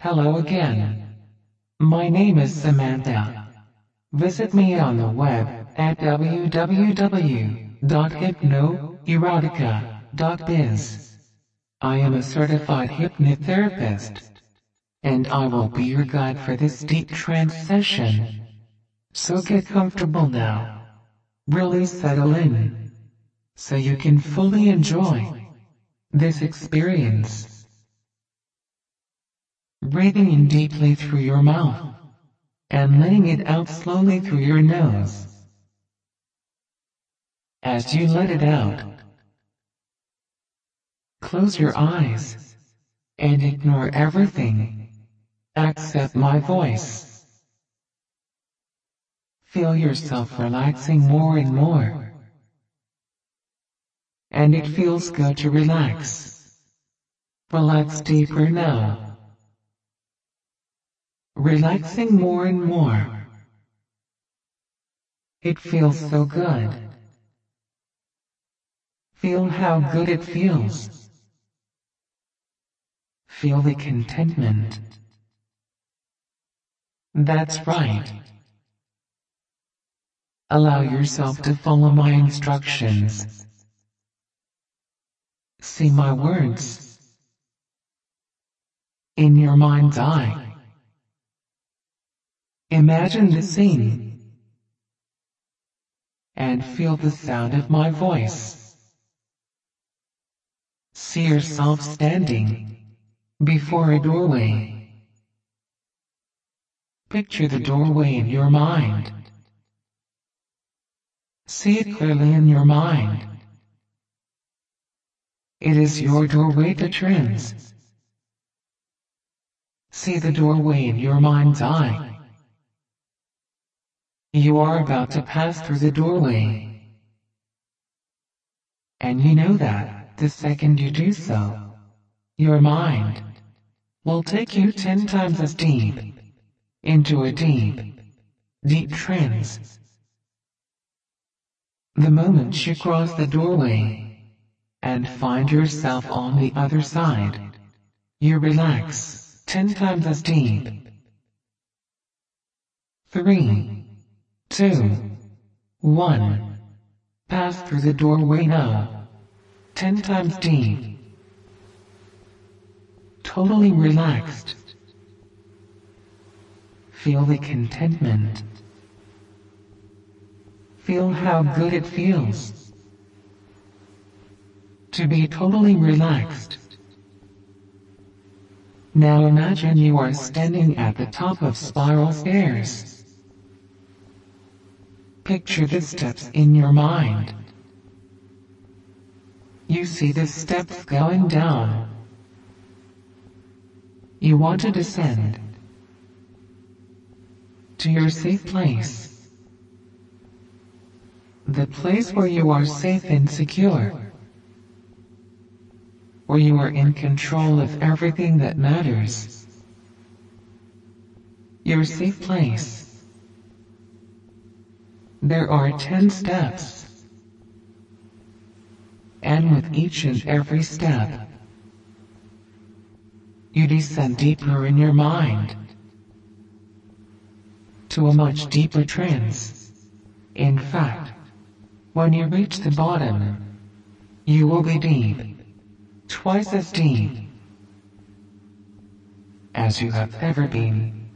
Hello again. My name is Samantha. Visit me on the web at www.hypnoerotica.biz. I am a certified hypnotherapist, and I will be your guide for this deep trance session. So get comfortable now. Really settle in, so you can fully enjoy this experience. Breathing in deeply through your mouth, and letting it out slowly through your nose. As you let it out, close your eyes, and ignore everything, except my voice. Feel yourself relaxing more and more. And it feels good to relax. Relax deeper now. Relaxing more and more. It feels so good. Feel how good it feels. Feel the contentment. That's right. Allow yourself to follow my instructions. See my words in your mind's eye. Imagine the scene and feel the sound of my voice. See yourself standing before a doorway. Picture the doorway in your mind. See it clearly in your mind. It is your doorway to trance. See the doorway in your mind's eye. You are about to pass through the doorway. And you know that, the second you do so, your mind will take you 10 times as deep into a deep trance. The moment you cross the doorway and find yourself on the other side, you relax 10 times as deep. 3, 2, 1. Pass through the doorway now. 10 times deep. Totally relaxed. Feel the contentment. Feel how good it feels to be totally relaxed. Now imagine you are standing at the top of spiral stairs. Picture the steps in your mind. You see the steps going down. You want to descend to your safe place. The place where you are safe and secure. Where you are in control of everything that matters. Your safe place. There are 10 steps. And with each and every step, you descend deeper in your mind to a much deeper trance. In fact, when you reach the bottom, you will be deep, twice as deep as you have ever been.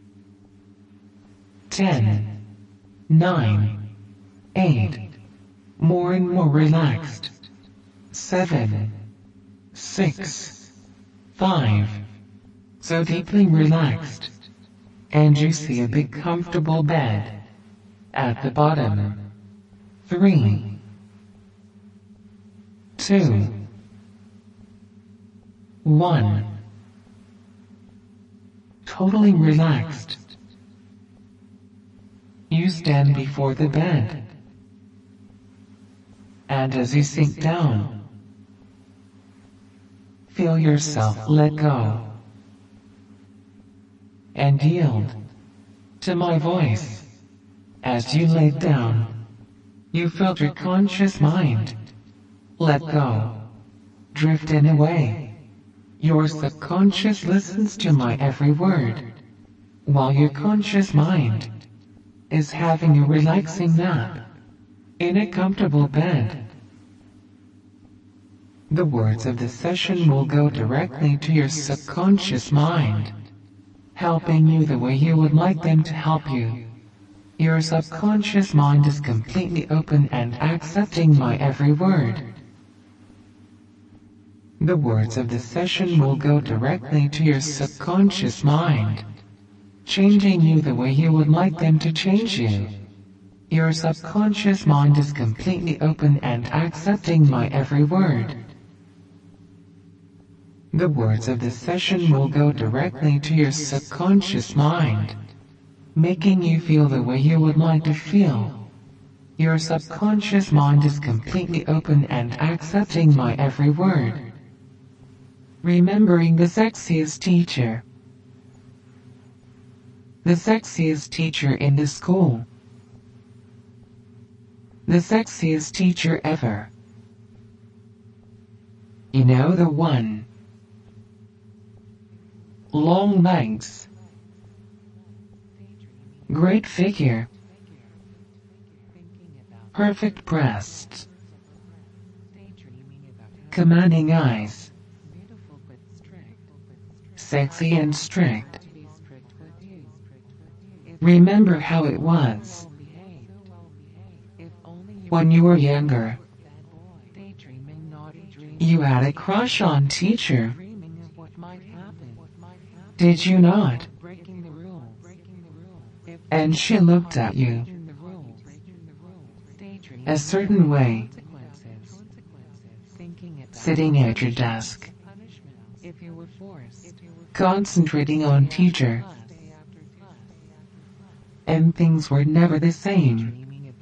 10, 9, 8, more and more relaxed. 7, 6, 5, so deeply relaxed. And you see a big comfortable bed at the bottom. 3, 2, 1. Totally relaxed. You stand before the bed. And as you sink down, feel yourself let go and yield to my voice. As you laid down, you felt your conscious mind let go, drifting away Your subconscious listens to my every word, while your conscious mind is having a relaxing nap in a comfortable bed. The words of the session will go directly to your subconscious mind, helping you the way you would like them to help you. Your subconscious mind is completely open and accepting my every word. The words of the session will go directly to your subconscious mind, changing you the way you would like them to change you. Your subconscious mind is completely open and accepting my every word. The words of the session will go directly to your subconscious mind, making you feel the way you would like to feel. Your subconscious mind is completely open and accepting my every word. Remembering the sexiest teacher. The sexiest teacher in the school. The sexiest teacher ever. You know, the one. Long legs. Great figure. Perfect breasts. Commanding eyes. Sexy and strict. Remember how it was when you were younger. You had a crush on teacher. Did you not? And she looked at you a certain way, sitting at your desk, concentrating on teacher, and things were never the same.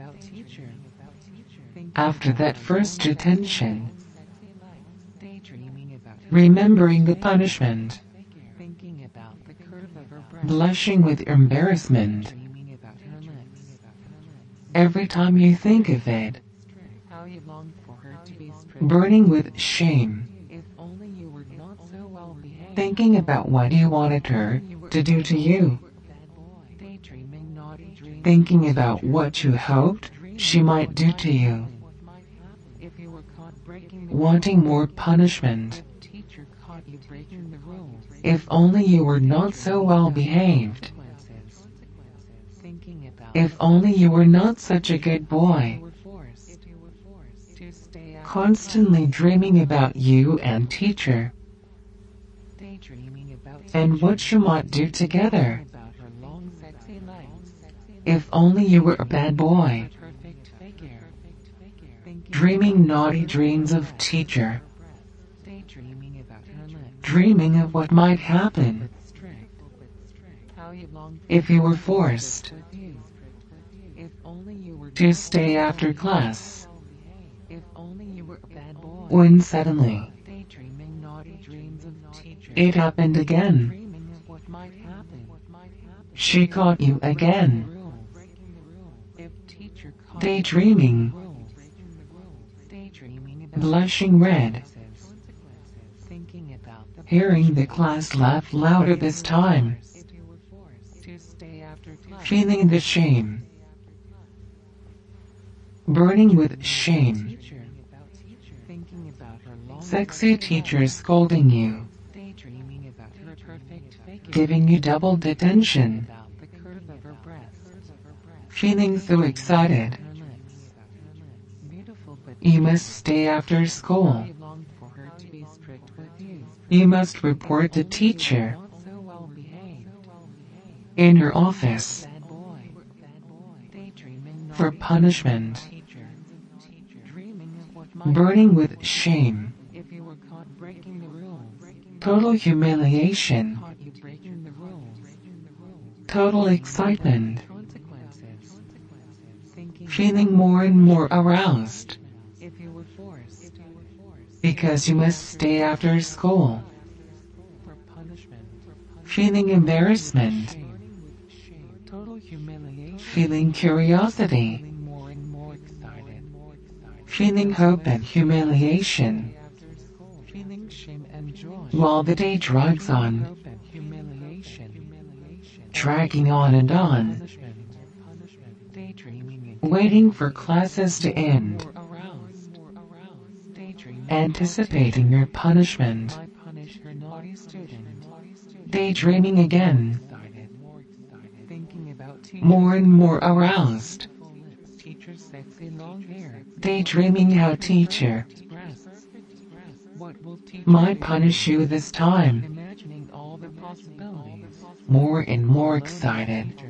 After that first attention, remembering the punishment, blushing with embarrassment, every time you think of it, burning with shame, thinking about what you wanted her to do to you, thinking about what you hoped she might do to you, wanting more punishment. If only you were not so well behaved. If only you were not such a good boy. Constantly dreaming about you and teacher, and what you might do together. If only you were a bad boy. Dreaming naughty dreams of teacher. Dreaming of what might happen if you were forced to stay after class, when suddenly it happened again. She caught you again, daydreaming, blushing red, hearing the class laugh louder this time, feeling the shame, burning with shame, sexy teacher scolding you, giving you double detention, feeling so excited. You must stay after school. You must report the teacher in her office for punishment, burning with shame, total humiliation, total excitement, feeling more and more aroused because you must stay after school, feeling embarrassment, feeling curiosity, feeling hope and humiliation, feeling shame and joy, while the day drags on, dragging on and on, waiting for classes to end, anticipating your punishment, daydreaming again, more and more aroused, daydreaming how teacher might punish you this time, more and more excited,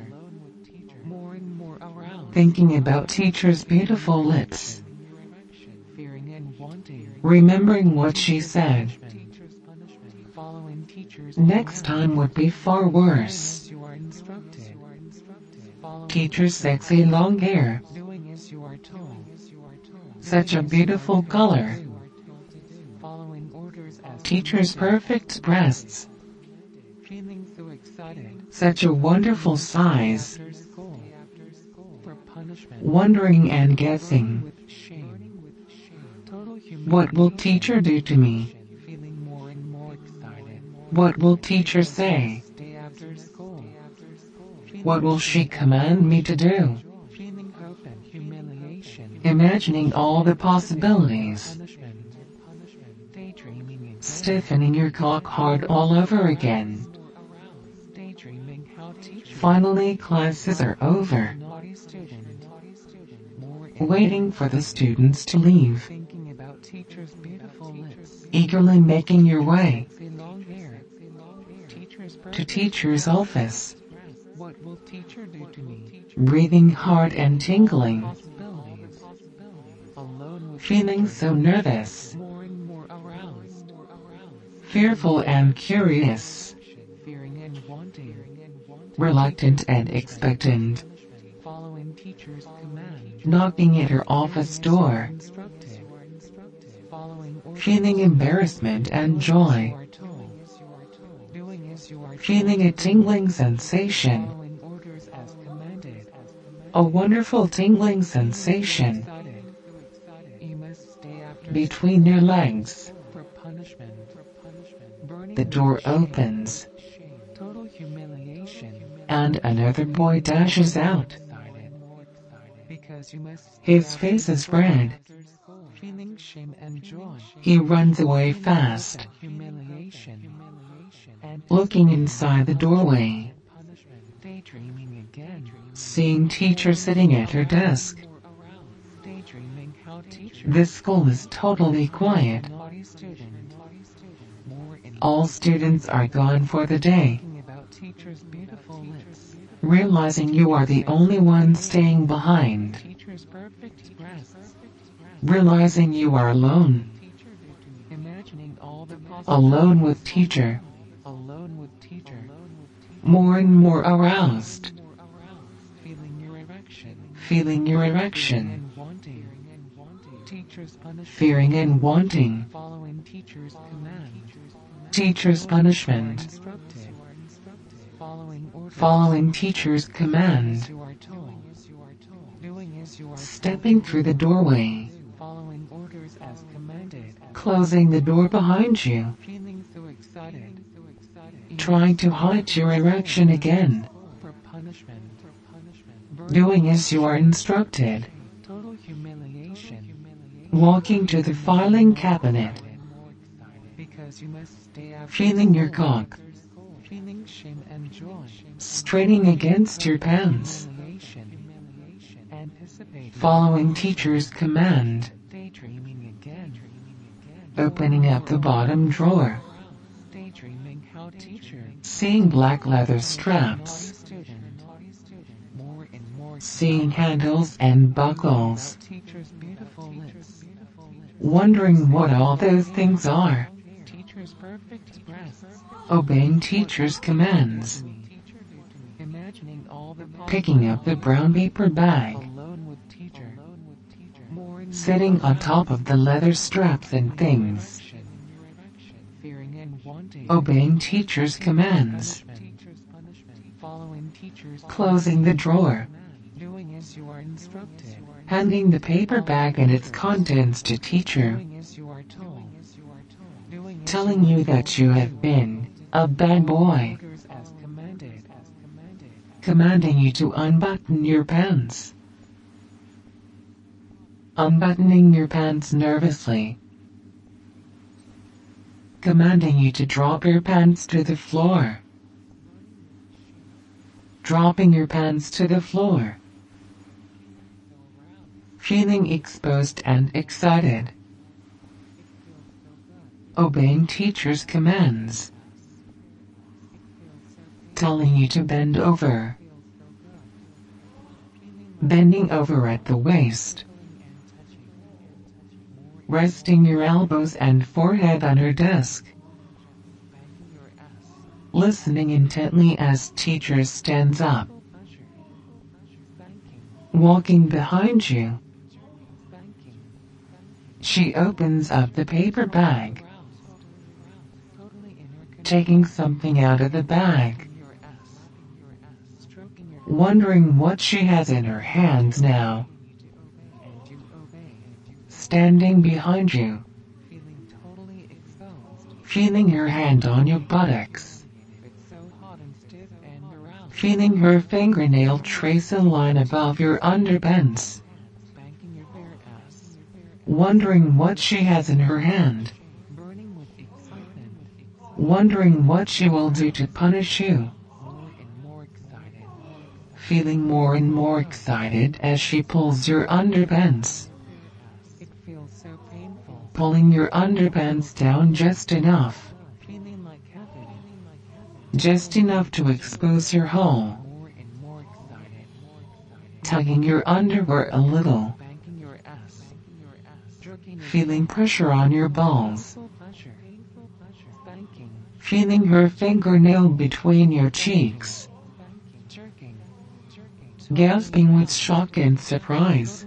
thinking about teacher's beautiful lips, remembering what she said. Next time would be far worse. Teacher's sexy long hair, such a beautiful color. Teacher's perfect breasts, such a wonderful size. Wondering and guessing, what will teacher do to me? What will teacher say? What will she command me to do? Imagining all the possibilities, stiffening your cock hard all over again. Finally classes are over, waiting for the students to leave, eagerly making your way to teacher's office, breathing hard and tingling, feeling so nervous, fearful and curious, reluctant and expectant, knocking at her office door, feeling embarrassment and joy, feeling a tingling sensation, a wonderful tingling sensation between your legs. The door opens, and another boy dashes out. His face is red. He runs away fast, looking inside the doorway, seeing teacher sitting at her desk. The school is totally quiet. All students are gone for the day. Realizing you are the only one staying behind. Realizing you are alone. Alone with teacher. More and more aroused. Feeling your erection. Fearing and wanting. Teacher's punishment. Following teacher's command. Stepping through the doorway. Closing the door behind you. Trying to hide your erection again. Doing as you are instructed. Walking to the filing cabinet. Feeling your cock. Straining against your pants. Following teacher's command. Opening up the bottom drawer. Seeing black leather straps. Seeing handles and buckles. Wondering what all those things are. Obeying teacher's commands. Picking up the brown paper bag. Sitting on top of the leather straps and things. Obeying teacher's commands. Closing the drawer. Handing the paper bag and its contents to teacher. telling you that you have been a bad boy, commanding you to unbutton your pants. Unbuttoning your pants nervously, commanding you to drop your pants to the floor. Dropping your pants to the floor. Feeling exposed and excited. Obeying teacher's commands. Telling you to bend over. Bending over at the waist. Resting your elbows and forehead on her desk. Listening intently as teacher stands up. Walking behind you. She opens up the paper bag. Taking something out of the bag. Wondering what she has in her hands now. Standing behind you. Feeling her hand on your buttocks. Feeling her fingernail trace a line above your underpants. Wondering what she has in her hand. Wondering what she will do to punish you. Feeling more and more excited as she pulls your underpants. Pulling your underpants down just enough. Just enough to expose your hole. Tugging your underwear a little. Feeling pressure on your balls. Feeling her fingernail between your cheeks. Gasping with shock and surprise.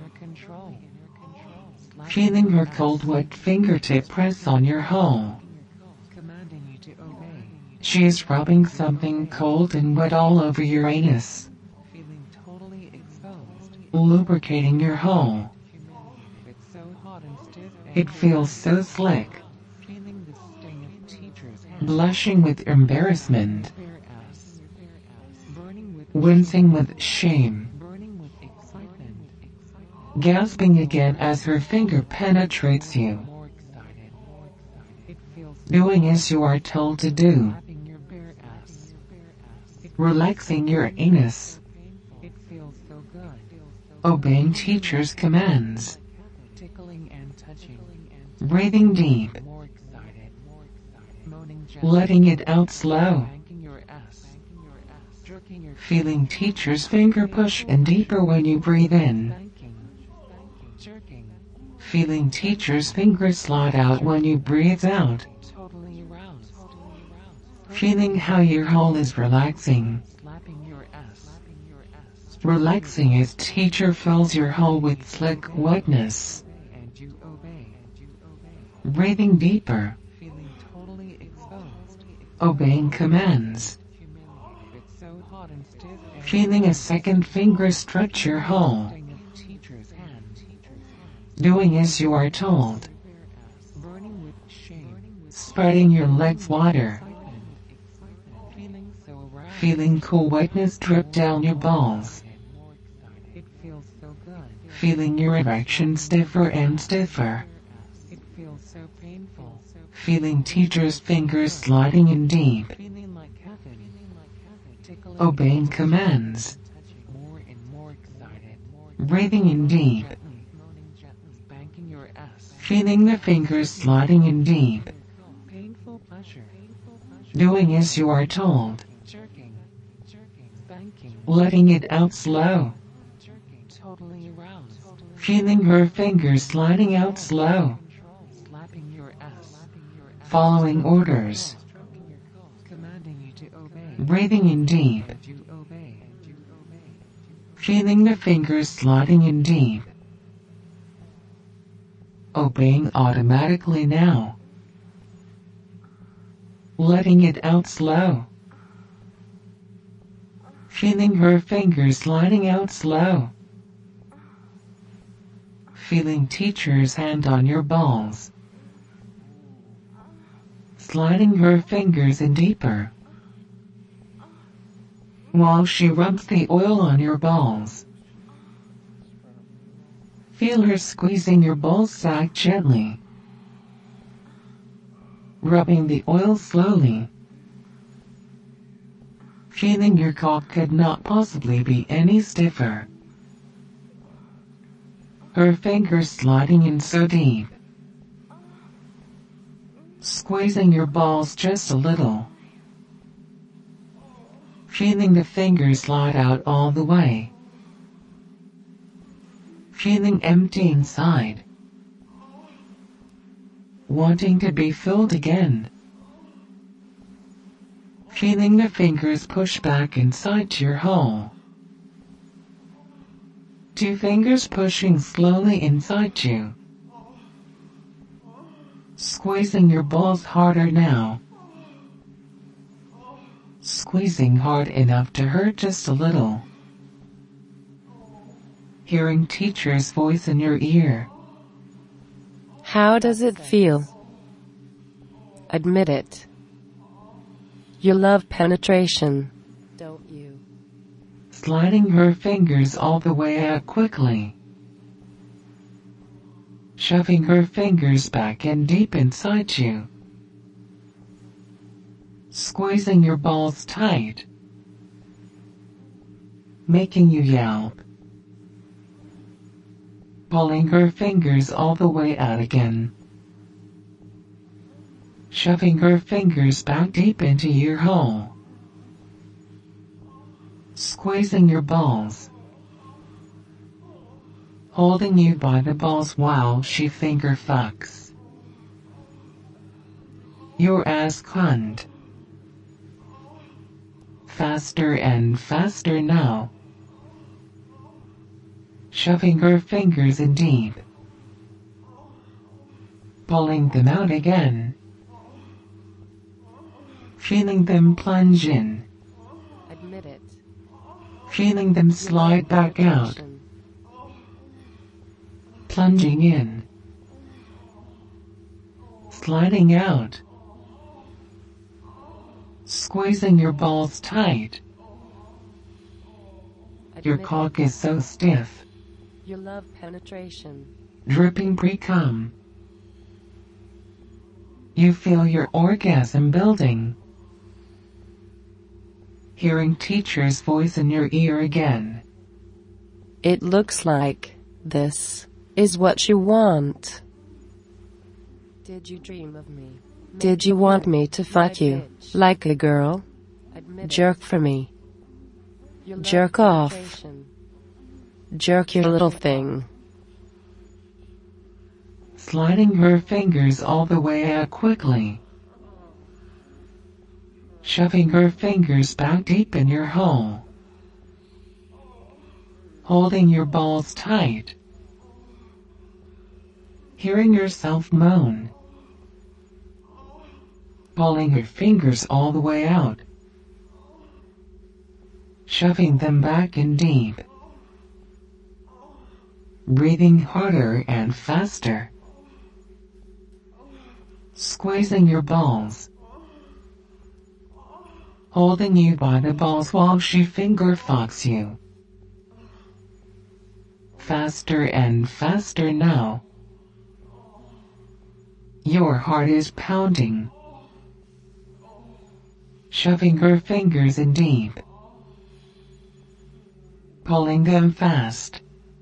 Feeling her cold wet fingertip press on your hole. She is rubbing something cold and wet all over your anus. Lubricating your hole. It feels so slick. Blushing with embarrassment. Wincing with shame. Gasping again as her finger penetrates you. Doing as you are told to do. Relaxing your anus. Obeying teacher's commands. Breathing deep. Letting it out slow. Feeling teacher's finger push in deeper when you breathe in. Feeling teacher's finger slide out when you breathe out. Feeling how your hole is relaxing. Relaxing as teacher fills your hole with slick wetness. Breathing deeper. Obeying commands. Feeling a second finger stretch your hole. Doing as you are told. Spreading your legs wider. Feeling cool wetness drip down your balls. Feeling your erection stiffer and stiffer. Feeling teacher's fingers sliding in deep. Obeying commands. Breathing in deep. Feeling the fingers sliding in deep. Doing as you are told. Letting it out slow. Feeling her fingers sliding out slow. Following orders. Breathing in deep. Feeling the fingers sliding in deep. Obeying automatically now. Letting it out slow. Feeling her fingers sliding out slow. Feeling teacher's hand on your balls. sliding her fingers in deeper, while she rubs the oil on your balls. Feel her squeezing your ball sack gently, rubbing the oil slowly. Feeling your cock could not possibly be any stiffer. Her fingers sliding in so deep, squeezing your balls just a little. Feeling the fingers slide out all the way. Feeling empty inside, wanting to be filled again. Feeling the fingers push back inside your hole. 2 fingers pushing slowly inside you. Squeezing your balls harder now. Squeezing hard enough to hurt just a little. Hearing teacher's voice in your ear. How does it feel? Admit it. You love penetration, don't you? Sliding her fingers all the way out quickly. Shoving her fingers back in deep inside you. Squeezing your balls tight. Making you yelp. Pulling her fingers all the way out again. Shoving her fingers back deep into your hole. Squeezing your balls. Holding you by the balls while she finger fucks your ass cunt. Faster and faster now. Shoving her fingers in deep. Pulling them out again. Feeling them plunge in. Admit it. Feeling them slide back out. Plunging in. Sliding out. Squeezing your balls tight. Your cock is so stiff. You love penetration. Dripping pre-cum. You feel your orgasm building. Hearing teacher's voice in your ear again. It looks like this is what you want. Did you dream of me? Did you want me to fuck you like a girl? Jerk for me. Jerk off. Jerk your little thing. Sliding her fingers all the way out quickly. Shoving her fingers back deep in your hole. Holding your balls tight. Hearing yourself moan. Pulling her fingers all the way out. Shoving them back in deep. Breathing harder and faster. Squeezing your balls. Holding you by the balls while she finger fucks you. Faster and faster now. Your heart is pounding. Shoving her fingers in deep. Pulling them fast.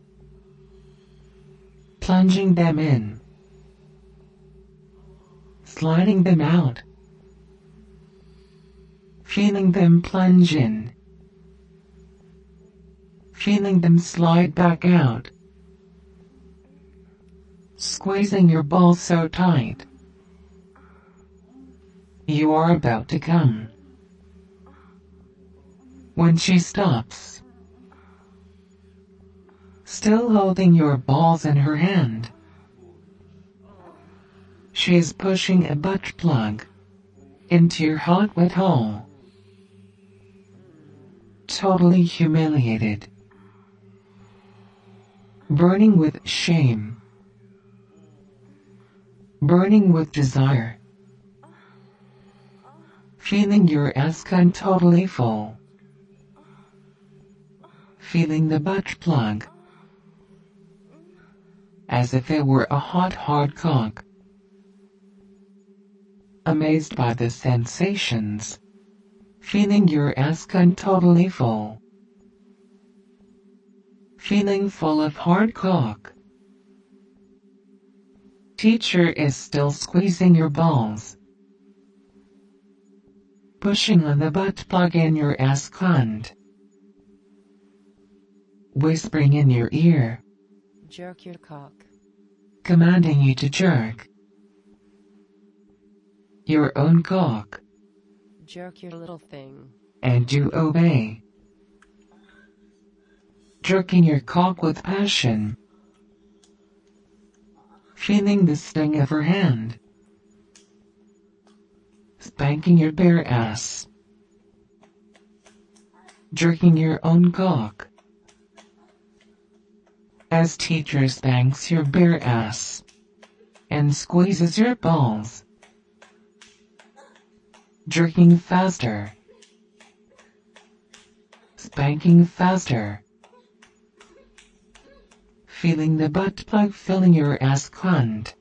Plunging them in. Sliding them out. Feeling them plunge in. Feeling them slide back out. Squeezing your balls so tight. You are about to come. When she stops, still holding your balls in her hand, she is pushing a butt plug into your hot wet hole. Totally humiliated. Burning with shame. Burning with desire. feeling your ass cunt totally full. Feeling the butt plug, as if it were a hot hard cock. Amazed by the sensations, feeling your ass cunt totally full. Feeling full of hard cock. Teacher is still squeezing your balls, pushing on the butt plug in your ass cunt, whispering in your ear, jerk your cock, commanding you to jerk your own cock, jerk your little thing, and you obey, jerking your cock with passion, feeling the sting of her hand, spanking your bare ass, jerking your own cock, as teacher spanks your bare ass and squeezes your balls, jerking faster, spanking faster, feeling the butt plug filling your ass cunt,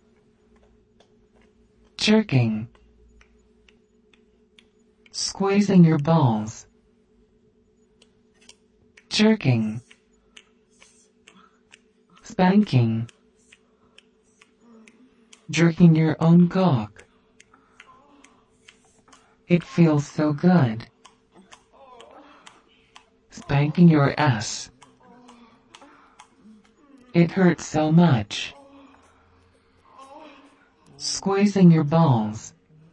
jerking, squeezing your balls, jerking, spanking, jerking your own cock. It feels so good. Spanking your ass. It hurts so much. Squeezing your balls.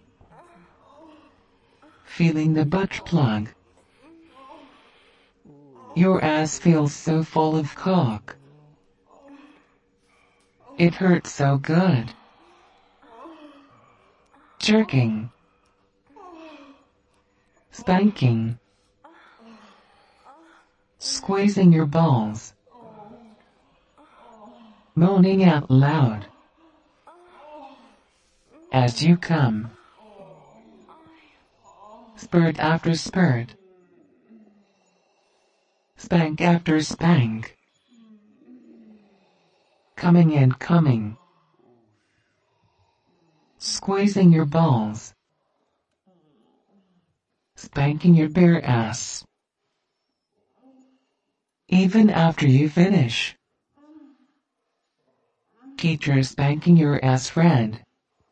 Feeling the butt plug. Your ass feels so full of cock. It hurts so good. Jerking. Spanking. Squeezing your balls. Moaning out loud as you come. Spurt after spurt. Spank after spank. Coming and coming. Squeezing your balls. Spanking your bare ass. Even after you finish. Teacher spanking your ass red.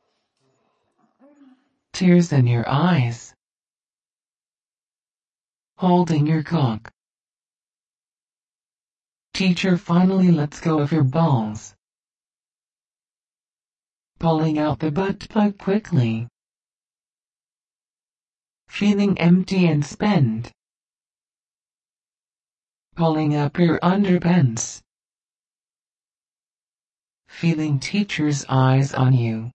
Tears in your eyes. Holding your cock. Teacher finally lets go of your balls. Pulling out the butt plug quickly. Feeling empty and spent. Pulling up your underpants. Feeling teacher's eyes on you.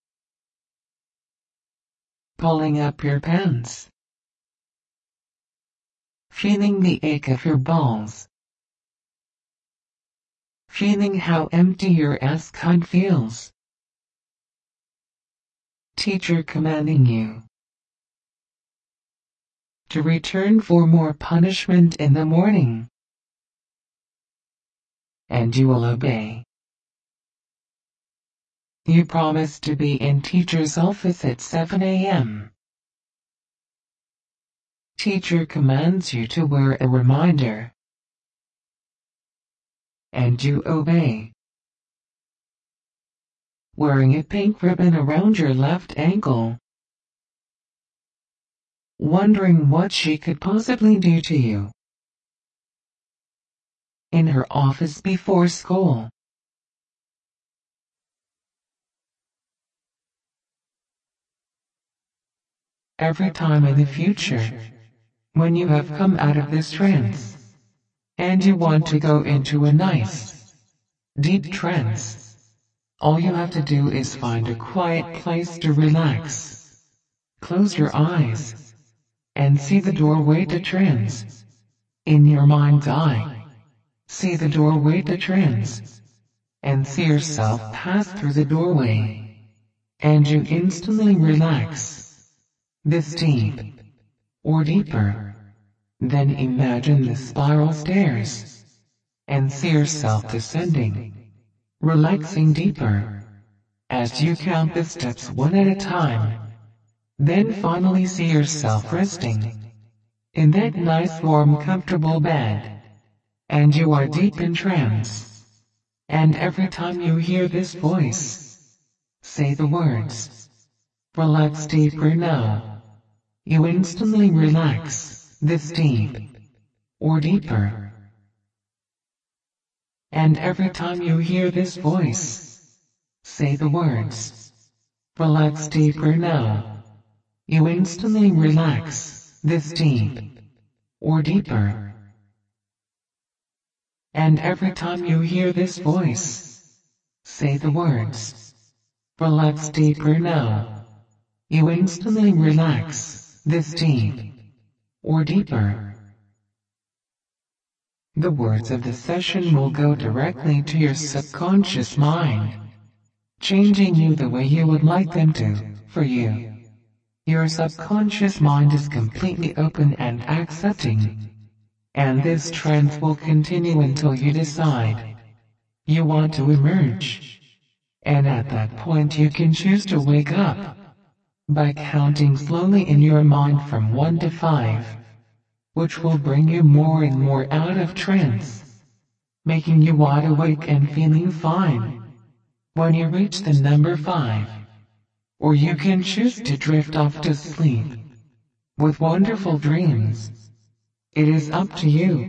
Pulling up your pants. Feeling the ache of your balls. Feeling how empty your ass cunt feels. Teacher commanding you to return for more punishment in the morning. And you will obey. You promise to be in teacher's office at 7 a.m. Teacher commands you to wear a reminder. And you obey. Wearing a pink ribbon around your left ankle. Wondering what she could possibly do to you. In her office before school. Every time in the future, when you have come out of this trance, and you want to go into a nice, deep trance, all you have to do is find a quiet place to relax. Close your eyes, and see the doorway to trance. In your mind's eye, see the doorway to trance, and see yourself pass through the doorway, and you instantly relax. this deep, or deeper. Then imagine the spiral stairs, and see yourself descending, relaxing deeper, as you count the steps one at a time. Then finally see yourself resting, in that nice warm comfortable bed, and you are deep in trance. And every time you hear this voice, say the words, relax deeper now. You instantly relax, this deep, or deeper. And every time you hear this voice, say the words, relax deeper now. You instantly relax, this deep, or deeper. And every time you hear this voice, say the words, relax deeper now. You instantly relax, this deep, or deeper. The words of the session will go directly to your subconscious mind, changing you the way you would like them to, for you. Your subconscious mind is completely open and accepting, and this trance will continue until you decide you want to emerge. And at that point you can choose to wake up by counting slowly in your mind from 1 to 5, which will bring you more and more out of trance, making you wide awake and feeling fine when you reach the number 5. Or you can choose to drift off to sleep with wonderful dreams. It is up to you.